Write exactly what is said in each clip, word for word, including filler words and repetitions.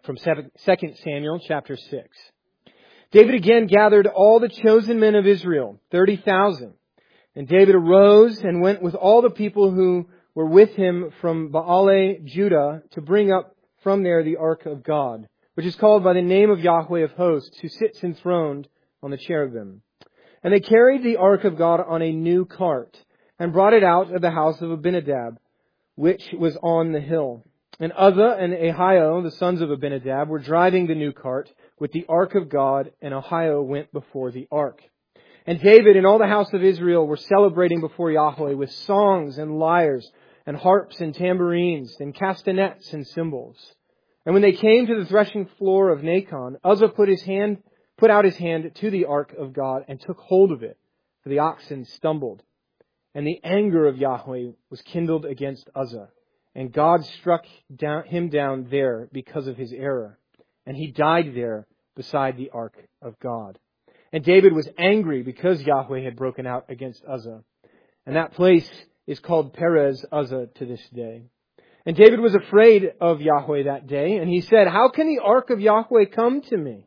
from Second Samuel chapter six. David again gathered all the chosen men of Israel, thirty thousand. And David arose and went with all the people who were with him from Baale, Judah, to bring up from there the ark of God, which is called by the name of Yahweh of hosts, who sits enthroned on the cherubim. And they carried the ark of God on a new cart, and brought it out of the house of Abinadab, which was on the hill. And Uzzah and Ahio, the sons of Abinadab, were driving the new cart with the ark of God, and Ahio went before the ark. And David and all the house of Israel were celebrating before Yahweh with songs and lyres and harps and tambourines and castanets and cymbals. And when they came to the threshing floor of Nacon, Uzzah put his hand, put out his hand to the ark of God and took hold of it, for the oxen stumbled. And the anger of Yahweh was kindled against Uzzah, and God struck down, him down there because of his error. And he died there beside the ark of God. And David was angry because Yahweh had broken out against Uzzah. And that place is called Perez Uzzah to this day. And David was afraid of Yahweh that day, and he said, "How can the ark of Yahweh come to me?"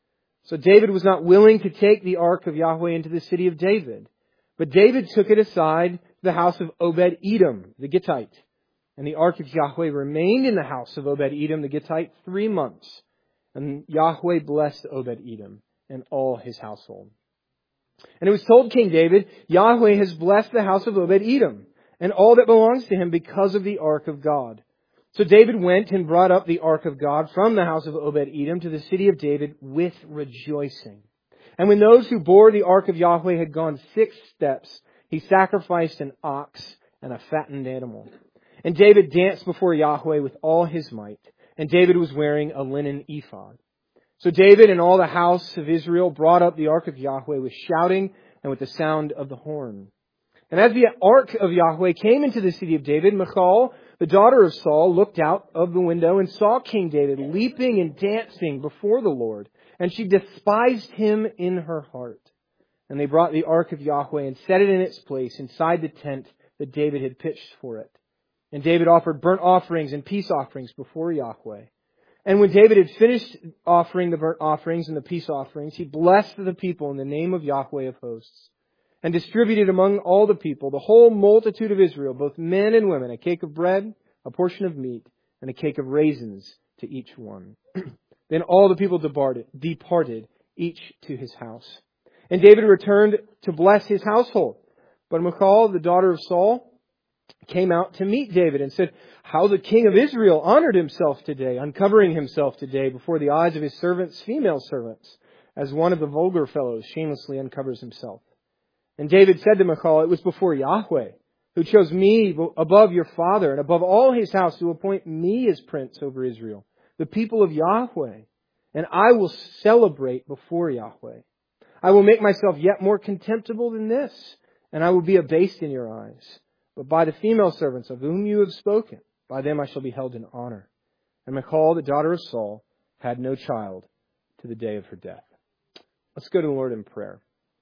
So David was not willing to take the ark of Yahweh into the city of David. But David took it aside to the house of Obed-Edom, the Gittite. And the ark of Yahweh remained in the house of Obed-Edom, the Gittite, three months. And Yahweh blessed Obed-Edom and all his household. And it was told King David, "Yahweh has blessed the house of Obed-Edom and all that belongs to him because of the ark of God." So David went and brought up the ark of God from the house of Obed-Edom to the city of David with rejoicing. And when those who bore the ark of Yahweh had gone six steps, he sacrificed an ox and a fattened animal. And David danced before Yahweh with all his might. And David was wearing a linen ephod. So David and all the house of Israel brought up the ark of Yahweh with shouting and with the sound of the horn. And as the ark of Yahweh came into the city of David, Michal, the daughter of Saul, looked out of the window and saw King David leaping and dancing before the Lord. And she despised him in her heart. And they brought the ark of Yahweh and set it in its place inside the tent that David had pitched for it. And David offered burnt offerings and peace offerings before Yahweh. And when David had finished offering the burnt offerings and the peace offerings, he blessed the people in the name of Yahweh of hosts, and distributed among all the people, the whole multitude of Israel, both men and women, a cake of bread, a portion of meat, and a cake of raisins to each one. Then all the people departed, departed, each to his house. And David returned to bless his household. But Michal, the daughter of Saul, came out to meet David and said, "How the king of Israel honored himself today, uncovering himself today before the eyes of his servants, female servants, as one of the vulgar fellows shamelessly uncovers himself." And David said to Michal, "It was before Yahweh, who chose me above your father and above all his house to appoint me as prince over Israel, the people of Yahweh. And I will celebrate before Yahweh. I will make myself yet more contemptible than this, and I will be abased in your eyes. But by the female servants of whom you have spoken, by them I shall be held in honor." And Michal, the daughter of Saul, had no child to the day of her death. Let's go to the Lord in prayer.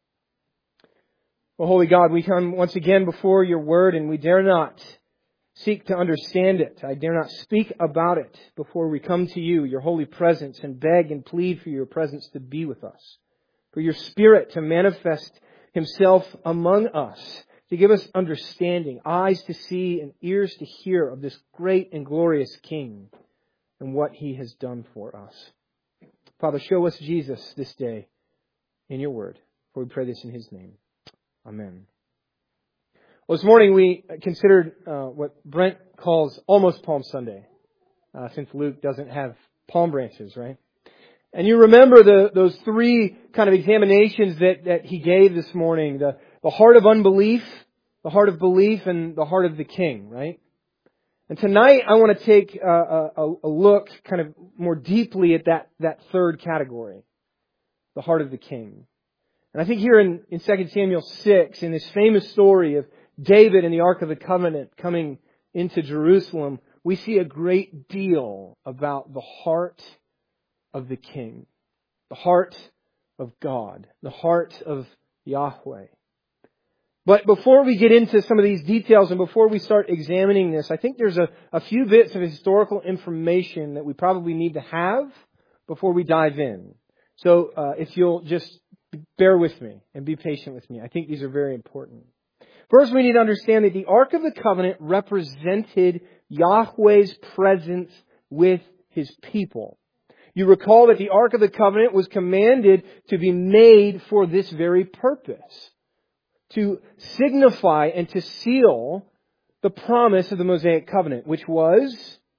Well, Holy God, we come once again before your word, and we dare not seek to understand it. I dare not speak about it before we come to you, your holy presence, and beg and plead for your presence to be with us, for your Spirit to manifest himself among us, to give us understanding, eyes to see and ears to hear of this great and glorious King and what he has done for us. Father, show us Jesus this day in your word, for we pray this in his name. Amen. Well, this morning we considered uh, what Brent calls almost Palm Sunday, uh, since Luke doesn't have palm branches, right? And you remember the those three kind of examinations that, that he gave this morning, the, the heart of unbelief, the heart of belief, and the heart of the King, right? And tonight I want to take a, a, a look kind of more deeply at that, that third category, the heart of the King. And I think here in, in Second Samuel six, in this famous story of David and the Ark of the Covenant coming into Jerusalem, we see a great deal about the heart of the King, the heart of God, the heart of Yahweh. But before we get into some of these details and before we start examining this, I think there's a, a few bits of historical information that we probably need to have before we dive in. So uh, if you'll just bear with me and be patient with me, I think these are very important. First, we need to understand that the Ark of the Covenant represented Yahweh's presence with His people. You recall that the Ark of the Covenant was commanded to be made for this very purpose, to signify and to seal the promise of the Mosaic Covenant, which was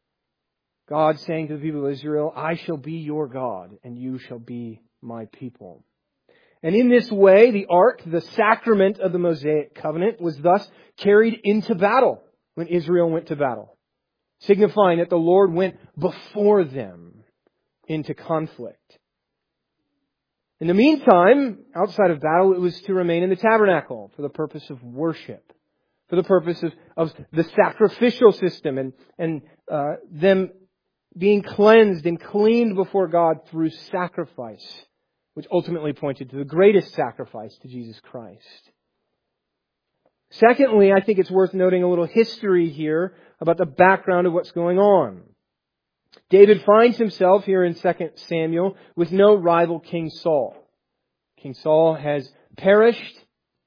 God saying to the people of Israel, I shall be your God, and you shall be my people. And in this way, the Ark, the sacrament of the Mosaic Covenant, was thus carried into battle when Israel went to battle, signifying that the Lord went before them into conflict. In the meantime, outside of battle, it was to remain in the tabernacle for the purpose of worship, for the purpose of, of the sacrificial system and, and uh, them being cleansed and cleaned before God through sacrifice, which ultimately pointed to the greatest sacrifice, to Jesus Christ. Secondly, I think it's worth noting a little history here about the background of what's going on. David finds himself here in Second Samuel with no rival King Saul. King Saul has perished,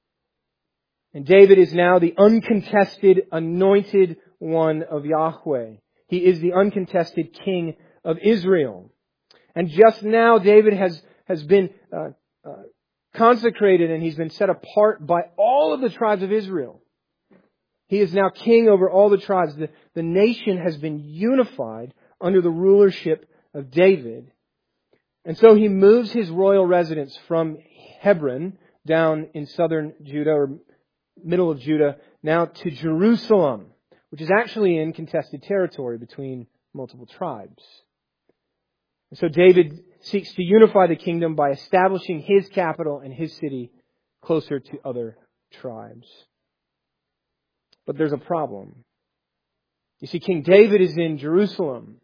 and David is now the uncontested, anointed one of Yahweh. He is the uncontested king of Israel. And just now David has, has been uh, uh, consecrated and he's been set apart by all of the tribes of Israel. He is now king over all the tribes. The, the nation has been unified under the rulership of David. And so he moves his royal residence from Hebron down in southern Judah or middle of Judah now to Jerusalem, which is actually in contested territory between multiple tribes. And so David seeks to unify the kingdom by establishing his capital and his city closer to other tribes. But there's a problem. You see, King David is in Jerusalem,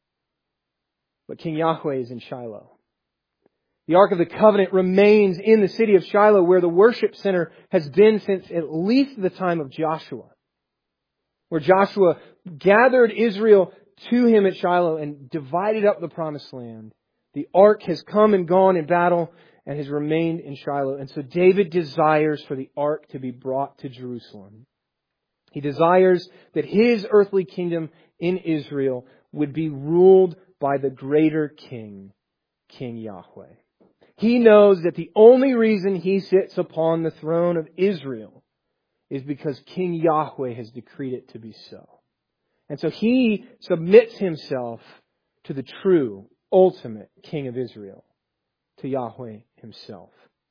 but King Yahweh is in Shiloh. The Ark of the Covenant remains in the city of Shiloh, where the worship center has been since at least the time of Joshua, where Joshua gathered Israel to him at Shiloh and divided up the promised land. The Ark has come and gone in battle and has remained in Shiloh. And so David desires for the Ark to be brought to Jerusalem. He desires that his earthly kingdom in Israel would be ruled by the greater king, King Yahweh. He knows that the only reason he sits upon the throne of Israel is because King Yahweh has decreed it to be so. And so he submits himself to the true, ultimate King of Israel, to Yahweh himself.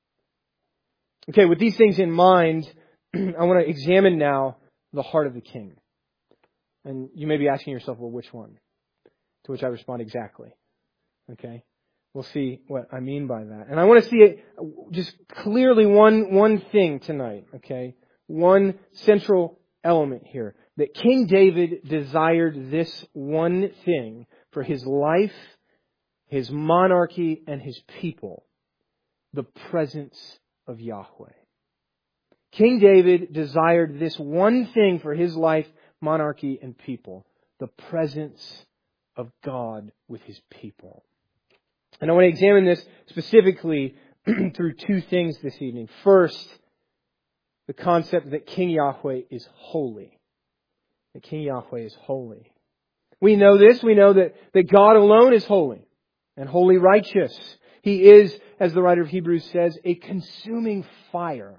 Okay, with these things in mind, I want to examine now the heart of the king. And you may be asking yourself, well, which one? To which I respond, exactly. Okay? We'll see what I mean by that. And I want to see it just clearly one, one thing tonight. Okay? One central element here. That King David desired this one thing for his life, his monarchy, and his people. The presence of Yahweh. King David desired this one thing for his life, monarchy, and people. The presence of God with His people. And I want to examine this specifically through two things this evening. First, the concept that King Yahweh is holy. That King Yahweh is holy. We know this. We know that, that God alone is holy and wholly righteous. He is, as the writer of Hebrews says, a consuming fire.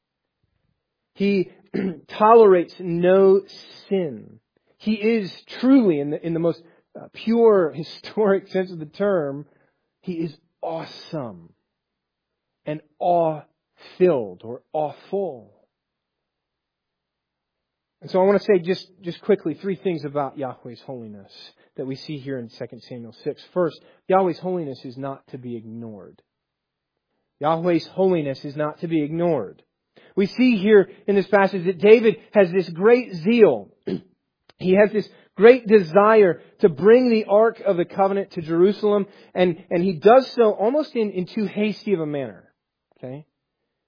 He tolerates no sin. He is truly, in the, in the most uh, pure, historic sense of the term, He is awesome and awe-filled or awful. And so I want to say just, just quickly three things about Yahweh's holiness that we see here in Second Samuel six. First, Yahweh's holiness is not to be ignored. Yahweh's holiness is not to be ignored. We see here in this passage that David has this great zeal. He has this great desire to bring the Ark of the Covenant to Jerusalem, and, and he does so almost in, in too hasty of a manner. Okay?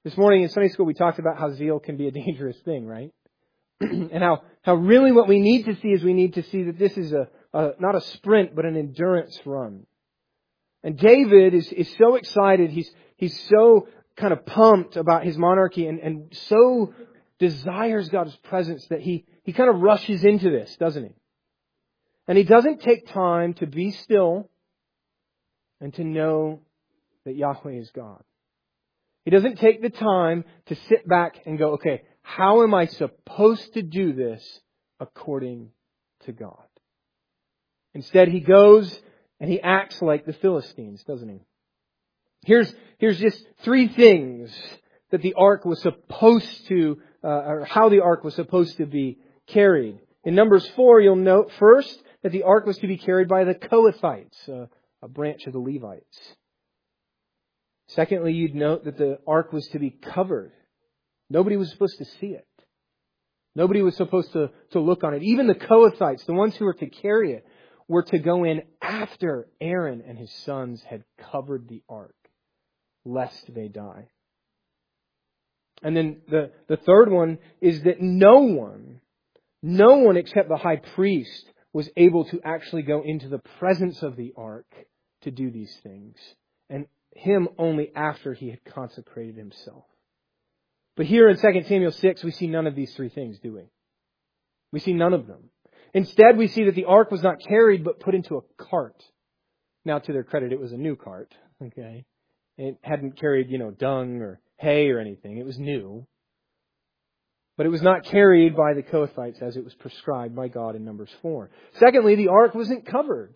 This morning in Sunday school we talked about how zeal can be a dangerous thing, right? And how, how really what we need to see is we need to see that this is a, a not a sprint, but an endurance run. And David is, is so excited, he's he's so kind of pumped about his monarchy and, and so desires God's presence that he, he kind of rushes into this, doesn't he? And he doesn't take time to be still and to know that Yahweh is God. He doesn't take the time to sit back and go, okay, how am I supposed to do this according to God? Instead, he goes and he acts like the Philistines, doesn't he? Here's, here's just three things that the ark was supposed to, uh, or how the ark was supposed to be carried. In Numbers four, you'll note first that the ark was to be carried by the Kohathites, uh, a branch of the Levites. Secondly, you'd note that the ark was to be covered. Nobody was supposed to see it. Nobody was supposed to, to look on it. Even the Kohathites, the ones who were to carry it, were to go in after Aaron and his sons had covered the ark, lest they die. And then the, the third one is that no one, no one except the high priest was able to actually go into the presence of the ark to do these things. And him only after he had consecrated himself. But here in Second Samuel six, we see none of these three things, do we? We see none of them. Instead, we see that the ark was not carried, but put into a cart. Now, to their credit, it was a new cart. Okay, it hadn't carried, you know, dung or hay or anything. It was new. But it was not carried by the Kohathites as it was prescribed by God in Numbers four. Secondly, the ark wasn't covered.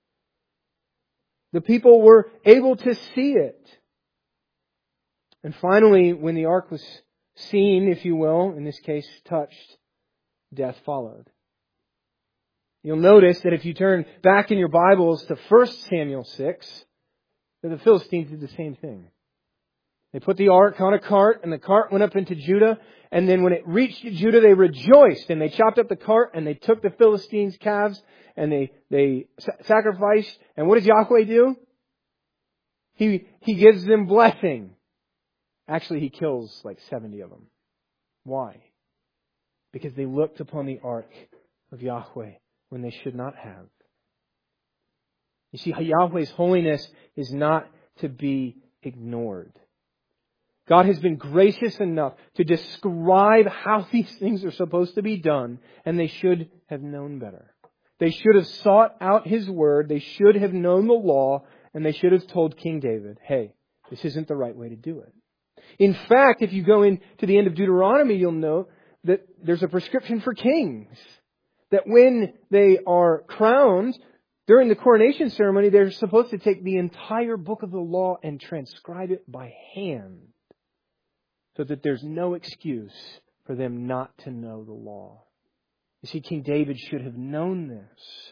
The people were able to see it. And finally, when the ark was seen, if you will, in this case touched, death followed. You'll notice that if you turn back in your Bibles to First Samuel six, that the Philistines did the same thing. They put the ark on a cart, and the cart went up into Judah, and then when it reached Judah, they rejoiced, and they chopped up the cart, and they took the Philistines' calves, and they, they sacrificed. And what does Yahweh do? He, he gives them blessing. Actually, He kills like seventy of them. Why? Because they looked upon the ark of Yahweh when they should not have. You see, Yahweh's holiness is not to be ignored. God has been gracious enough to describe how these things are supposed to be done, and they should have known better. They should have sought out His Word, they should have known the law, and they should have told King David, hey, this isn't the right way to do it. In fact, if you go into the end of Deuteronomy, you'll note that there's a prescription for kings. That when they are crowned, during the coronation ceremony, they're supposed to take the entire book of the law and transcribe it by hand. So that there's no excuse for them not to know the law. You see, King David should have known this.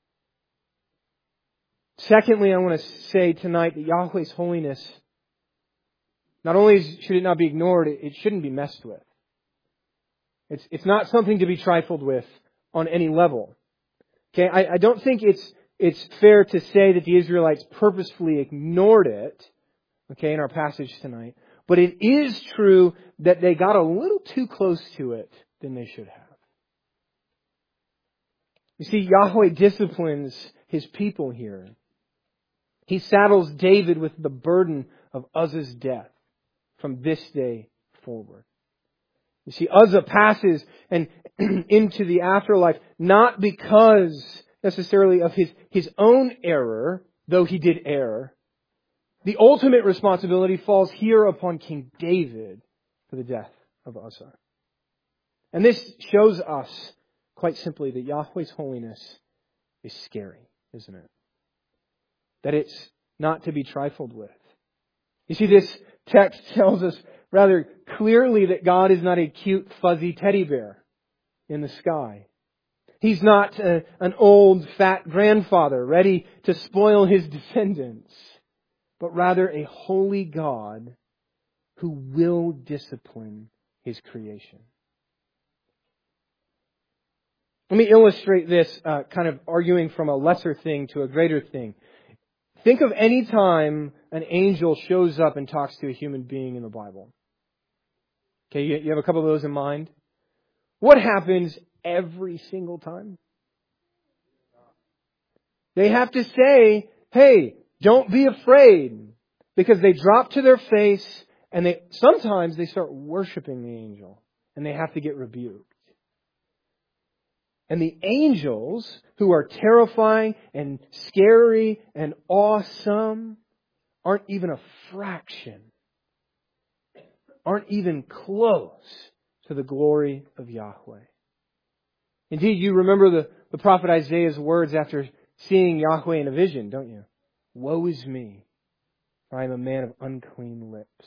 Secondly, I want to say tonight that Yahweh's holiness, not only should it not be ignored, it shouldn't be messed with. It's, it's not something to be trifled with on any level. Okay, I, I don't think it's it's fair to say that the Israelites purposefully ignored it, okay, in our passage tonight. But it is true that they got a little too close to it than they should have. You see, Yahweh disciplines His people here. He saddles David with the burden of Uzzah's death from this day forward. You see, Uzzah passes and into the afterlife not because necessarily of his, his own error, though he did err. The ultimate responsibility falls here upon King David for the death of Uzzah. And this shows us, quite simply, that Yahweh's holiness is scary, isn't it? That it's not to be trifled with. You see, this text tells us rather clearly that God is not a cute, fuzzy teddy bear in the sky. He's not a, an old, fat grandfather ready to spoil his descendants, but rather a holy God who will discipline His creation. Let me illustrate this, uh, kind of arguing from a lesser thing to a greater thing. Think of any time an angel shows up and talks to a human being in the Bible. Okay, you, you have a couple of those in mind. What happens every single time? They have to say, hey, don't be afraid. Because they drop to their face and they sometimes they start worshiping the angel and they have to get rebuked. And the angels, who are terrifying and scary and awesome, aren't even a fraction, aren't even close to the glory of Yahweh. Indeed, you remember the, the prophet Isaiah's words after seeing Yahweh in a vision, don't you? Woe is me, for I am a man of unclean lips.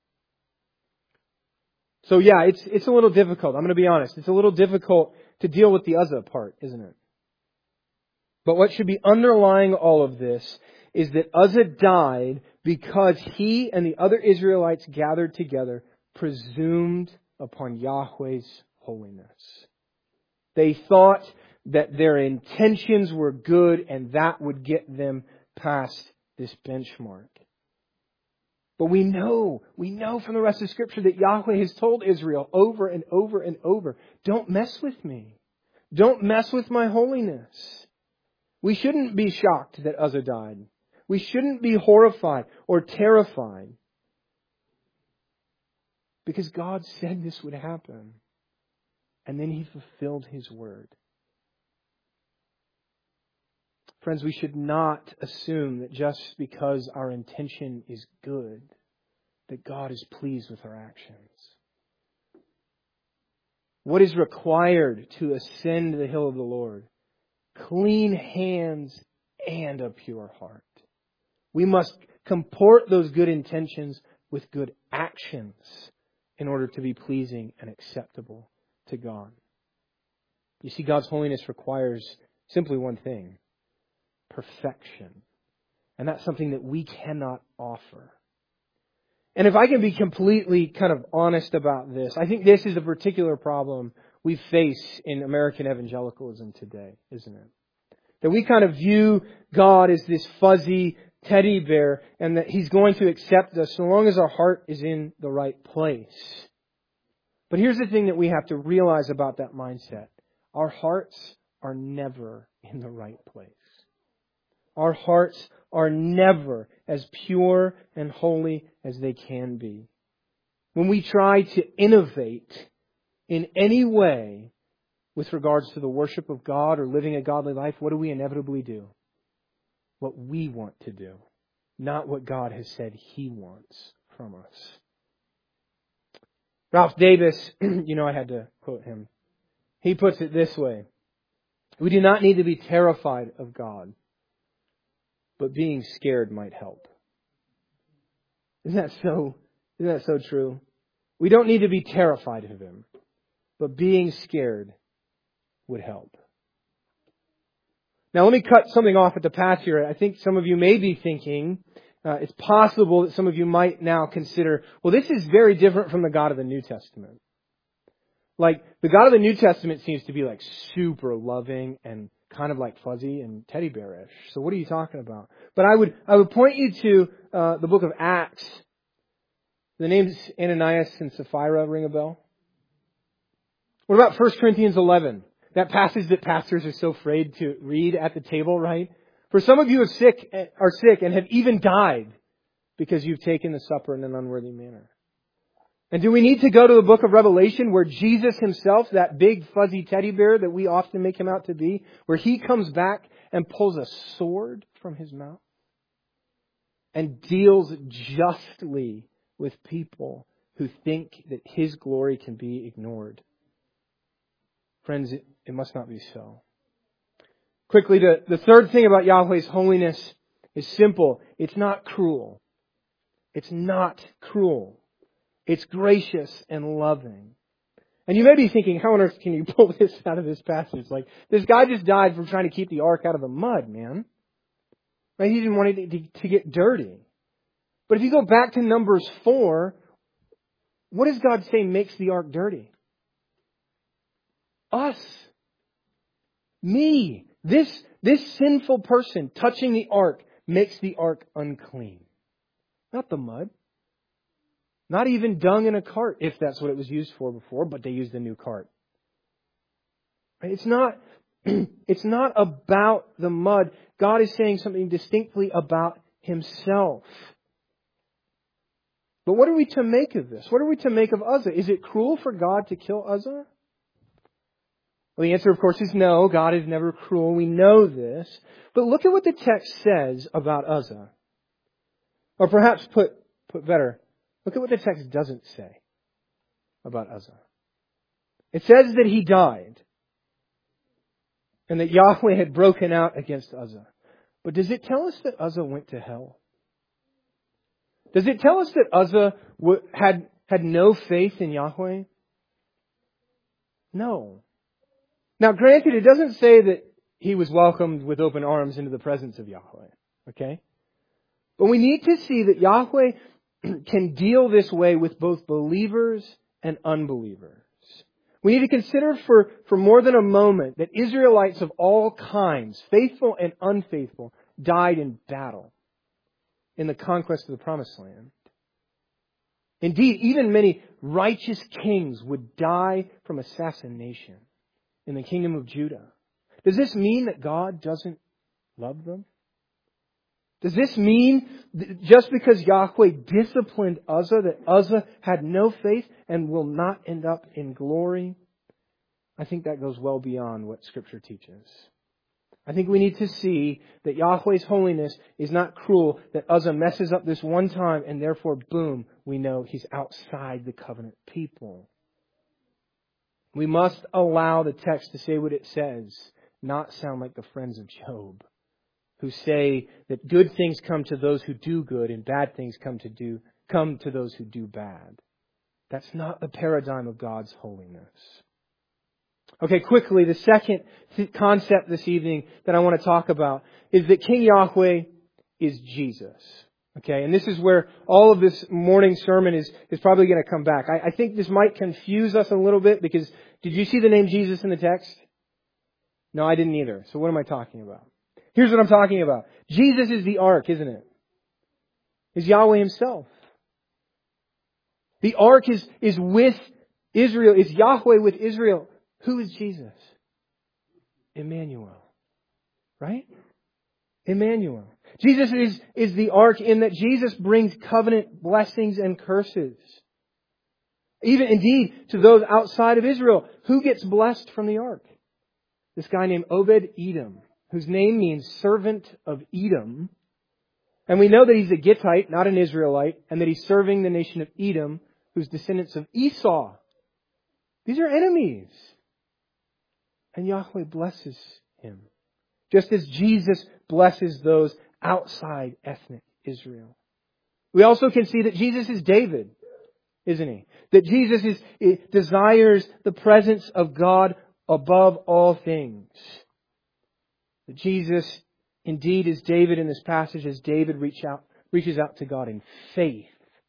So yeah, it's it's a little difficult. I'm going to be honest. It's a little difficult to deal with the Uzzah part, isn't it? But what should be underlying all of this is that Uzzah died because he and the other Israelites gathered together presumed upon Yahweh's holiness. They thought that their intentions were good and that would get them past this benchmark. But we know, we know from the rest of Scripture that Yahweh has told Israel over and over and over, don't mess with me. Don't mess with my holiness. We shouldn't be shocked that Uzzah died. We shouldn't be horrified or terrified. Because God said this would happen. And then He fulfilled His word. Friends, we should not assume that just because our intention is good, that God is pleased with our actions. What is required to ascend the hill of the Lord? Clean hands and a pure heart. We must comport those good intentions with good actions in order to be pleasing and acceptable to God. You see, God's holiness requires simply one thing: perfection. And that's something that we cannot offer. And if I can be completely kind of honest about this, I think this is a particular problem we face in American evangelicalism today, isn't it? That we kind of view God as this fuzzy teddy bear and that He's going to accept us so long as our heart is in the right place. But here's the thing that we have to realize about that mindset. Our hearts are never in the right place. Our hearts are never as pure and holy as they can be. When we try to innovate in any way with regards to the worship of God or living a godly life, what do we inevitably do? What we want to do, not what God has said He wants from us. Ralph Davis, you know I had to quote him. He puts it this way: we do not need to be terrified of God, but being scared might help. Isn't that so? Isn't that so true? We don't need to be terrified of Him, but being scared would help. Now let me cut something off at the pass here. I think some of you may be thinking, uh, it's possible that some of you might now consider, well, this is very different from the God of the New Testament. Like, the God of the New Testament seems to be like super loving and kind of like fuzzy and teddy bearish. So what are you talking about? But I would I would point you to uh, the book of Acts. The names Ananias and Sapphira ring a bell. What about First Corinthians eleven? That passage that pastors are so afraid to read at the table, right? For some of you are sick, are sick and have even died because you've taken the supper in an unworthy manner. And do we need to go to the book of Revelation where Jesus Himself, that big fuzzy teddy bear that we often make Him out to be, where He comes back and pulls a sword from His mouth and deals justly with people who think that His glory can be ignored? Friends, it, it must not be so. Quickly, the, the third thing about Yahweh's holiness is simple. It's not cruel. It's not cruel. It's gracious and loving. And you may be thinking, how on earth can you pull this out of this passage? Like, this guy just died for trying to keep the ark out of the mud, man. Right? He didn't want it to, to get dirty. But if you go back to Numbers four, what does God say makes the ark dirty? Us. Me. This, this sinful person touching the ark makes the ark unclean. Not the mud. Not even dung in a cart, if that's what it was used for before, but they used a new cart. It's not, it's not about the mud. God is saying something distinctly about Himself. But what are we to make of this? What are we to make of Uzzah? Is it cruel for God to kill Uzzah? Well, the answer, of course, is no. God is never cruel. We know this. But look at what the text says about Uzzah. Or perhaps put, put better, look at what the text doesn't say about Uzzah. It says that he died and that Yahweh had broken out against Uzzah. But does it tell us that Uzzah went to hell? Does it tell us that Uzzah had, had no faith in Yahweh? No. Now, granted, it doesn't say that he was welcomed with open arms into the presence of Yahweh. Okay? But we need to see that Yahweh can deal this way with both believers and unbelievers. We need to consider for, for more than a moment that Israelites of all kinds, faithful and unfaithful, died in battle in the conquest of the Promised Land. Indeed, even many righteous kings would die from assassination in the kingdom of Judah. Does this mean that God doesn't love them? Does this mean that just because Yahweh disciplined Uzzah, that Uzzah had no faith and will not end up in glory? I think that goes well beyond what Scripture teaches. I think we need to see that Yahweh's holiness is not cruel, that Uzzah messes up this one time and therefore, boom, we know he's outside the covenant people. We must allow the text to say what it says, not sound like the friends of Job, who say that good things come to those who do good and bad things come to do come to those who do bad. That's not the paradigm of God's holiness. Okay, quickly, the second th- concept this evening that I want to talk about is that King Yahweh is Jesus. Okay, and this is where all of this morning sermon is, is probably going to come back. I, I think this might confuse us a little bit because did you see the name Jesus in the text? No, I didn't either. So what am I talking about? Here's what I'm talking about. Jesus is the ark, isn't it? Is Yahweh Himself. The ark is, is with Israel, is Yahweh with Israel. Who is Jesus? Emmanuel. Right? Emmanuel. Jesus is, is the ark in that Jesus brings covenant blessings and curses. Even indeed to those outside of Israel. Who gets blessed from the ark? This guy named Obed-Edom, whose name means servant of Edom. And we know that he's a Gittite, not an Israelite, and that he's serving the nation of Edom, who's descendants of Esau. These are enemies. And Yahweh blesses him. Just as Jesus blesses those outside ethnic Israel. We also can see that Jesus is David, isn't he? That Jesus is, desires the presence of God above all things. That Jesus indeed is David in this passage as David reach out, reaches out to God in faith,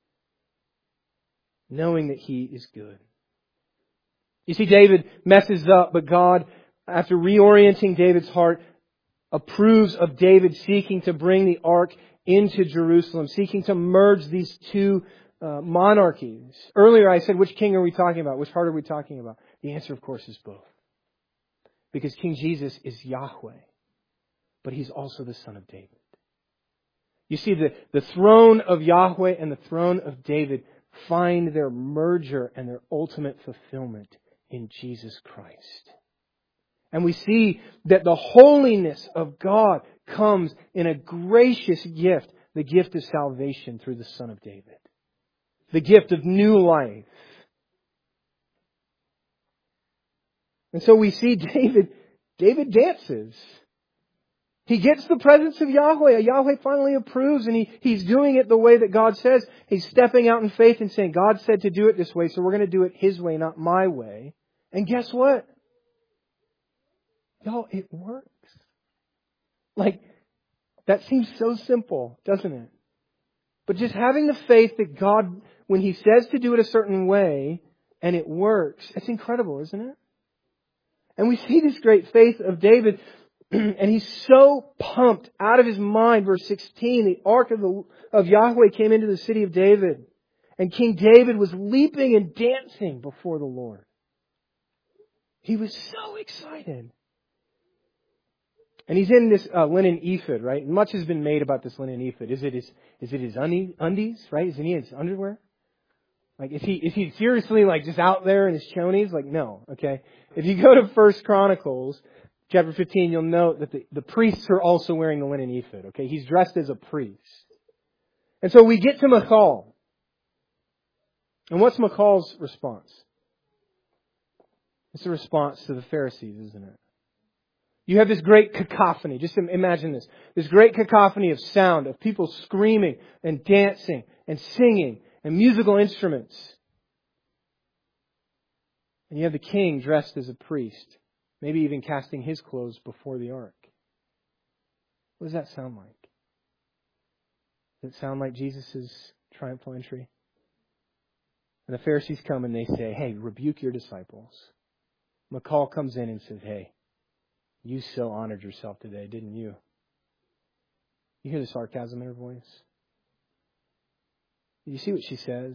knowing that He is good. You see, David messes up, but God, after reorienting David's heart, approves of David seeking to bring the ark into Jerusalem, seeking to merge these two uh, monarchies. Earlier I said, which king are we talking about? Which heart are we talking about? The answer, of course, is both. Because King Jesus is Yahweh, but He's also the Son of David. You see, the, the throne of Yahweh and the throne of David find their merger and their ultimate fulfillment in Jesus Christ. And we see that the holiness of God comes in a gracious gift, the gift of salvation through the Son of David. The gift of new life. And so we see David, David dances. He gets the presence of Yahweh. Yahweh finally approves and he, he's doing it the way that God says. He's stepping out in faith and saying, God said to do it this way, so we're going to do it His way, not my way. And guess what? Y'all, it works. Like, that seems so simple, doesn't it? But just having the faith that God, when He says to do it a certain way, and it works, it's incredible, isn't it? And we see this great faith of David, and he's so pumped out of his mind. Verse sixteen, the ark of, the, of Yahweh came into the city of David. And King David was leaping and dancing before the Lord. He was so excited. And he's in this uh, linen ephod, right? Much has been made about this linen ephod. Is it his, is it his undies, right? Is it his underwear? Like, is he, is he seriously like just out there in his chonies? Like, no, okay? If you go to First Chronicles, chapter fifteen, you'll note that the, the priests are also wearing the linen ephod, okay? He's dressed as a priest. And so we get to Michal. And what's Michal's response? It's a response to the Pharisees, isn't it? You have this great cacophony. Just imagine this. This great cacophony of sound, of people screaming and dancing and singing and musical instruments. And you have the king dressed as a priest, maybe even casting his clothes before the ark. What does that sound like? Does it sound like Jesus' triumphal entry? And the Pharisees come and they say, hey, rebuke your disciples. Michal comes in and says, hey, you so honored yourself today, didn't you? You hear the sarcasm in her voice? You see what she says?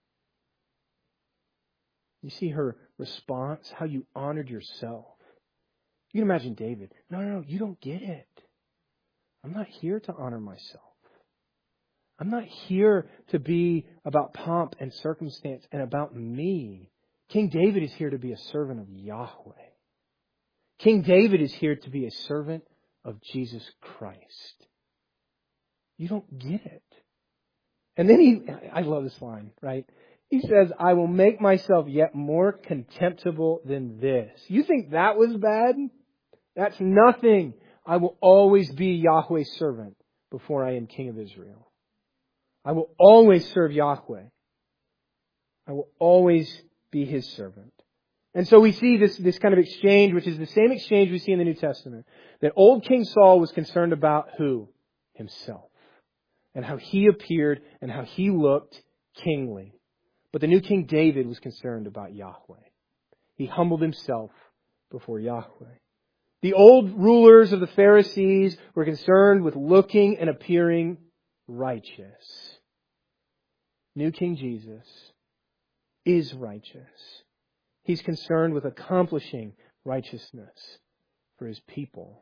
You see her response? How you honored yourself. You can imagine David. No, no, no, you don't get it. I'm not here to honor myself. I'm not here to be about pomp and circumstance and about me. King David is here to be a servant of Yahweh. King David is here to be a servant of Jesus Christ. You don't get it. And then he, I love this line, right? He says, I will make myself yet more contemptible than this. You think that was bad? That's nothing. I will always be Yahweh's servant before I am king of Israel. I will always serve Yahweh. I will always be His servant. And so we see this, this kind of exchange, which is the same exchange we see in the New Testament. That old King Saul was concerned about who? Himself. And how he appeared and how he looked kingly. But the new King David was concerned about Yahweh. He humbled himself before Yahweh. The old rulers of the Pharisees were concerned with looking and appearing righteous. New King Jesus is righteous. He's concerned with accomplishing righteousness for His people.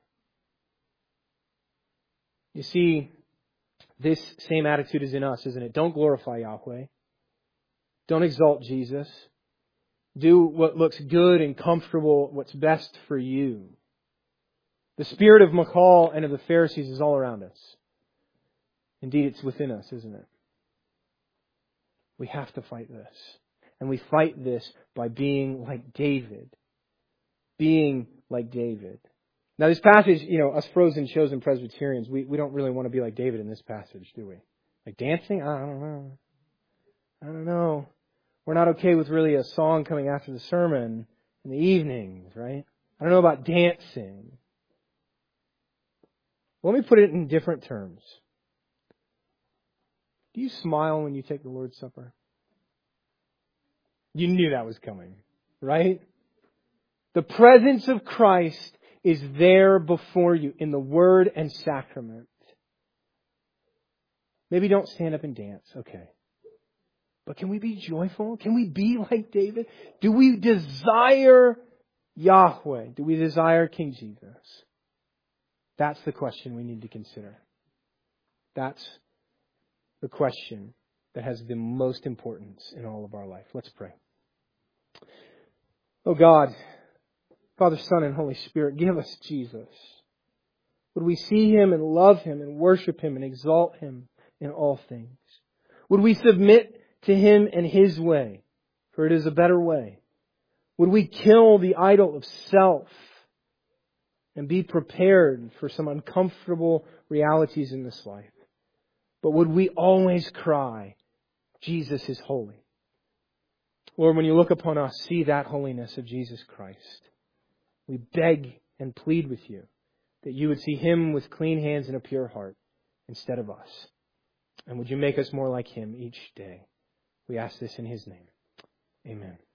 You see, this same attitude is in us, isn't it? Don't glorify Yahweh. Don't exalt Jesus. Do what looks good and comfortable, what's best for you. The spirit of Michal and of the Pharisees is all around us. Indeed, it's within us, isn't it? We have to fight this. And we fight this by being like David. Being like David. Now this passage, you know, us frozen chosen Presbyterians, we, we don't really want to be like David in this passage, do we? Like dancing? I don't know. I don't know. We're not okay with really a song coming after the sermon in the evenings, right? I don't know about dancing. Let me put it in different terms. Do you smile when you take the Lord's Supper? You knew that was coming, right? The presence of Christ is there before you in the Word and Sacrament. Maybe don't stand up and dance, okay. But can we be joyful? Can we be like David? Do we desire Yahweh? Do we desire King Jesus? That's the question we need to consider. That's the question that has the most importance in all of our life. Let's pray. Oh God, Father, Son, and Holy Spirit, give us Jesus. Would we see Him and love Him and worship Him and exalt Him in all things? Would we submit to Him and His way, for it is a better way? Would we kill the idol of self and be prepared for some uncomfortable realities in this life? But would we always cry, Jesus is holy? Lord, when you look upon us, see that holiness of Jesus Christ. We beg and plead with you that you would see Him with clean hands and a pure heart instead of us. And would you make us more like Him each day? We ask this in His name. Amen.